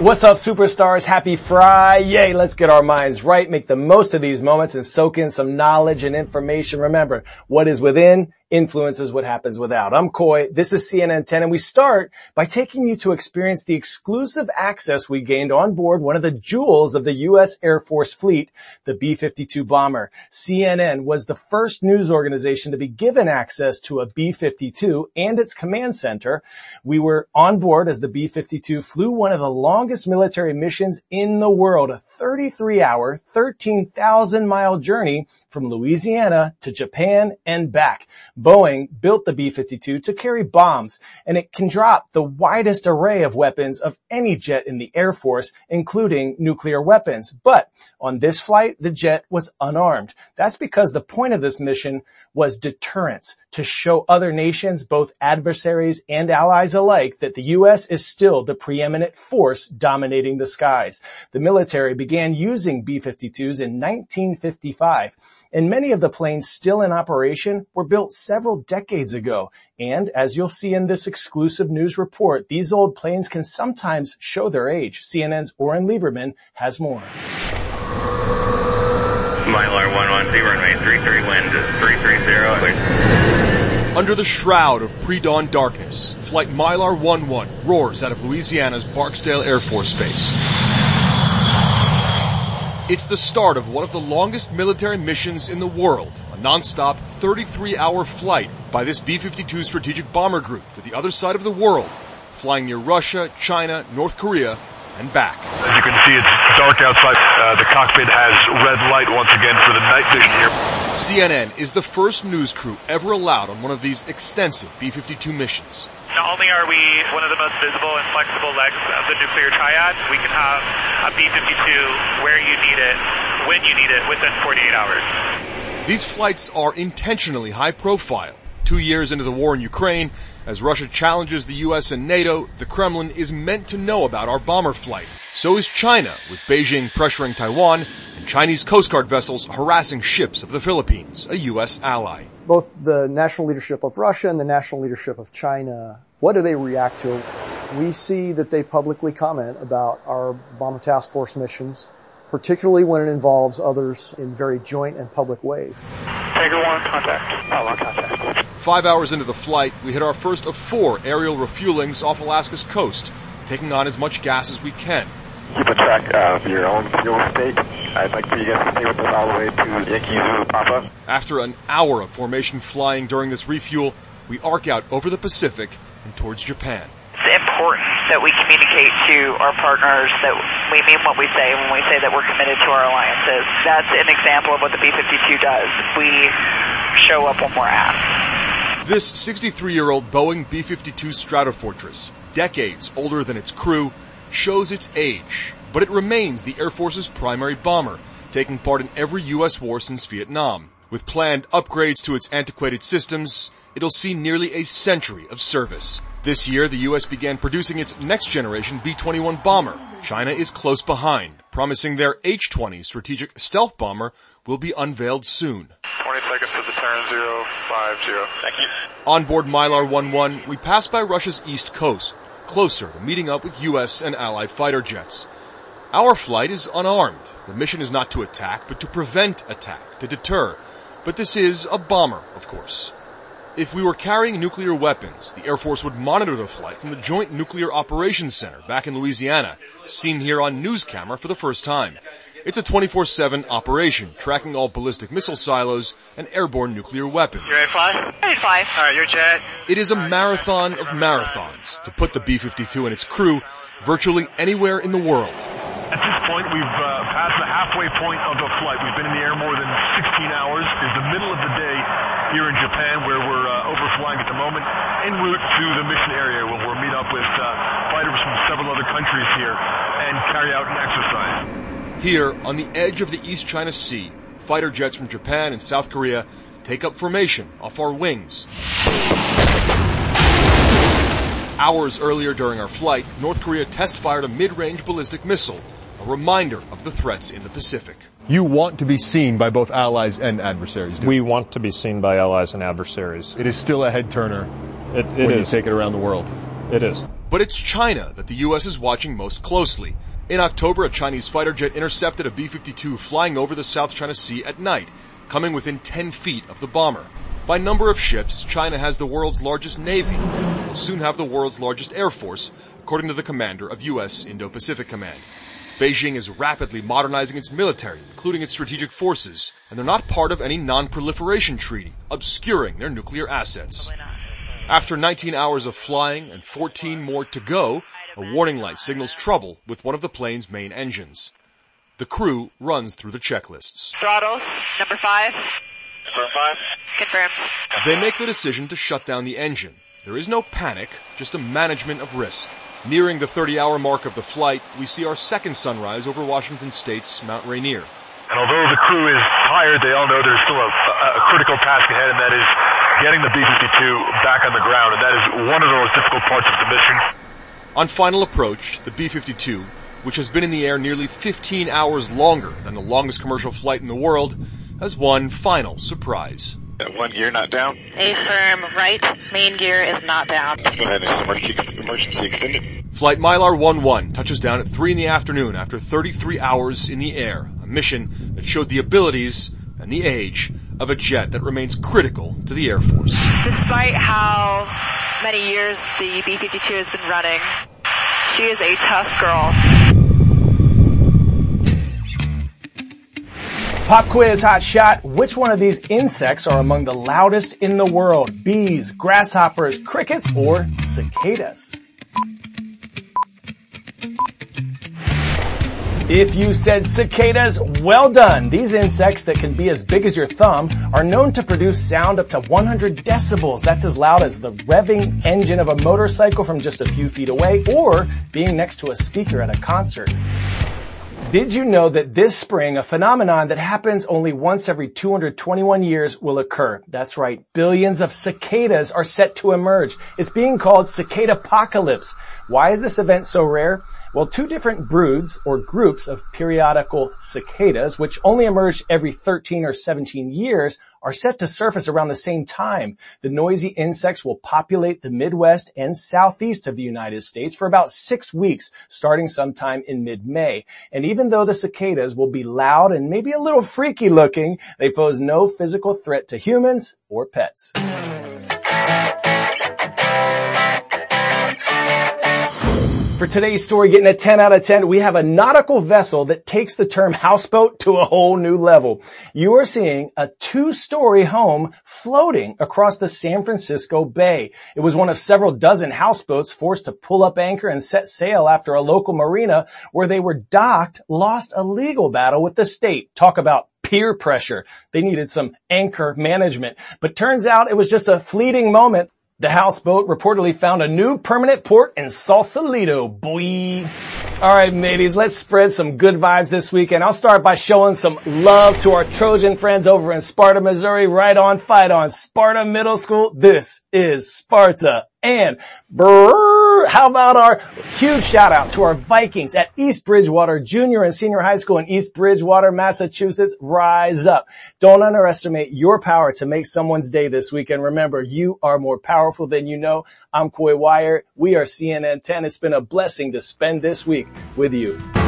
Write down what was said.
What's up, superstars? Happy Friday. Let's get our minds right, make the most of these moments, and soak in some knowledge and information. Remember, what is within influences what happens without. I'm Coy. This is CNN 10, and we start by taking you to experience the exclusive access we gained on board one of the jewels of the U.S. Air Force fleet, the B-52 bomber. CNN was the first news organization to be given access to a B-52 and its command center. We were on board as the B-52 flew one of the longest military missions in the world, a 33-hour, 13,000-mile journey from Louisiana to Japan and back. Boeing built the B-52 to carry bombs, and it can drop the widest array of weapons of any jet in the Air Force, including nuclear weapons. But on this flight, the jet was unarmed. That's because the point of this mission was deterrence, to show other nations, both adversaries and allies alike, that the U.S. is still the preeminent force dominating the skies. The military began using B-52s in 1955. And many of the planes still in operation were built several decades ago. And as you'll see in this exclusive news report, these old planes can sometimes show their age. CNN's Oren Lieberman has more. Mylar 110, runway 33, wind is 330. Under the shroud of pre-dawn darkness, flight Mylar 11 roars out of Louisiana's Barksdale Air Force Base. It's the start of one of the longest military missions in the world, a non-stop 33-hour flight by this B-52 strategic bomber group to the other side of the world, flying near Russia, China, North Korea, and back. As you can see, it's dark outside. The cockpit has red light once again for the night vision here. CNN is the first news crew ever allowed on one of these extensive B-52 missions. Not only are we one of the most visible and flexible legs of the nuclear triad, we can have a B-52 where you need it, when you need it, within 48 hours. These flights are intentionally high profile. 2 years into the war in Ukraine, as Russia challenges the U.S. and NATO, the Kremlin is meant to know about our bomber flight. So is China, with Beijing pressuring Taiwan and Chinese Coast Guard vessels harassing ships of the Philippines, a U.S. ally. Both the national leadership of Russia and the national leadership of China, what do they react to? We see that they publicly comment about our Bomber Task Force missions, particularly when it involves others in very joint and public ways. Tiger 1, contact. One contact. 5 hours into the flight, we hit our first of 4 aerial refuelings off Alaska's coast, taking on as much gas as we can. Keep a track of your own fuel intake. I'd like for you guys to stay with us all the way to Yankee Zulu Papa. After an hour of formation flying during this refuel, we arc out over the Pacific and towards Japan. It's important that we communicate to our partners that we mean what we say when we say that we're committed to our alliances. That's an example of what the B-52 does. We show up when we're asked. This 63-year-old Boeing B-52 Stratofortress, decades older than its crew, shows its age, but it remains the Air Force's primary bomber, taking part in every U.S. war since Vietnam. With planned upgrades to its antiquated systems, it'll see nearly a century of service. This year, the U.S. began producing its next-generation B-21 bomber. China is close behind, promising their H-20 strategic stealth bomber will be unveiled soon. 20 seconds to the turn, 050. Thank you. On board Mylar 11, we pass by Russia's east coast, closer to meeting up with U.S. and allied fighter jets. Our flight is unarmed. The mission is not to attack, but to prevent attack, to deter. But this is a bomber, of course. If we were carrying nuclear weapons, the Air Force would monitor the flight from the Joint Nuclear Operations Center back in Louisiana, seen here on news camera for the first time. It's a 24/7 operation, tracking all ballistic missile silos and airborne nuclear weapons. You ready to fly? Ready to fly. All right, your jet. It is a marathon of marathons to put the B-52 and its crew virtually anywhere in the world. At this point, we've passed the halfway point of the flight. We've been in the air more than 16 hours. It's the middle of the day here in Japan, where we're overflying at the moment, en route to the mission area, where we'll meet up with fighters from several other countries here and carry out an exercise. Here, on the edge of the East China Sea, fighter jets from Japan and South Korea take up formation off our wings. Hours earlier during our flight, North Korea test-fired a mid-range ballistic missile, a reminder of the threats in the Pacific. You want to be seen by both allies and adversaries, do you? We want to be seen by allies and adversaries. It is still a head-turner It when is. you take it around the world. It is. But it's China that the US is watching most closely. In October, a Chinese fighter jet intercepted a B-52 flying over the South China Sea at night, coming within 10 feet of the bomber. By number of ships, China has the world's largest navy and will soon have the world's largest air force, according to the commander of U.S. Indo-Pacific Command. Beijing is rapidly modernizing its military, including its strategic forces, and they're not part of any non-proliferation treaty, obscuring their nuclear assets. After 19 hours of flying and 14 more to go, a warning light signals trouble with one of the plane's main engines. The crew runs through the checklists. Throttles, number 5. Number 5. Confirmed. They make the decision to shut down the engine. There is no panic, just a management of risk. Nearing the 30-hour mark of the flight, we see our second sunrise over Washington State's Mount Rainier. And although the crew is tired, they all know there's still a critical task ahead, and that is getting the B-52 back on the ground, and that is one of the most difficult parts of the mission. On final approach, the B-52, which has been in the air nearly 15 hours longer than the longest commercial flight in the world, has one final surprise. One gear not down. Affirm, right. Main gear is not down. Let's go ahead and emergency extended. Flight Mylar 11 touches down at 3 in the afternoon after 33 hours in the air, a mission that showed the abilities and the age of a jet that remains critical to the Air Force. Despite how many years the B-52 has been running, she is a tough girl. Pop quiz, hot shot. Which one of these insects are among the loudest in the world? Bees, grasshoppers, crickets, or cicadas? If you said cicadas, well done. These insects that can be as big as your thumb are known to produce sound up to 100 decibels. That's as loud as the revving engine of a motorcycle from just a few feet away or being next to a speaker at a concert. Did you know that this spring, a phenomenon that happens only once every 221 years will occur? That's right. Billions of cicadas are set to emerge. It's being called Cicadapocalypse. Why is this event so rare? Well, two different broods or groups of periodical cicadas, which only emerge every 13 or 17 years, are set to surface around the same time. The noisy insects will populate the Midwest and Southeast of the United States for about 6 weeks, starting sometime in mid-May. And even though the cicadas will be loud and maybe a little freaky looking, they pose no physical threat to humans or pets. For today's story, getting a 10 out of 10, we have a nautical vessel that takes the term houseboat to a whole new level. You are seeing a 2-story home floating across the San Francisco Bay. It was one of several dozen houseboats forced to pull up anchor and set sail after a local marina where they were docked lost a legal battle with the state. Talk about peer pressure. They needed some anchor management. But turns out it was just a fleeting moment. The houseboat reportedly found a new permanent port in Sausalito, boy. All right, mateys, let's spread some good vibes this weekend. I'll start by showing some love to our Trojan friends over in Sparta, Missouri. Right on, fight on. Sparta Middle School. This is Sparta. And how about our huge shout out to our Vikings at East Bridgewater Junior and Senior High School in East Bridgewater, Massachusetts. Rise up. Don't underestimate your power to make someone's day this weekend. Remember, you are more powerful than you know. I'm Coy Wire. We are CNN 10. It's been a blessing to spend this week with you.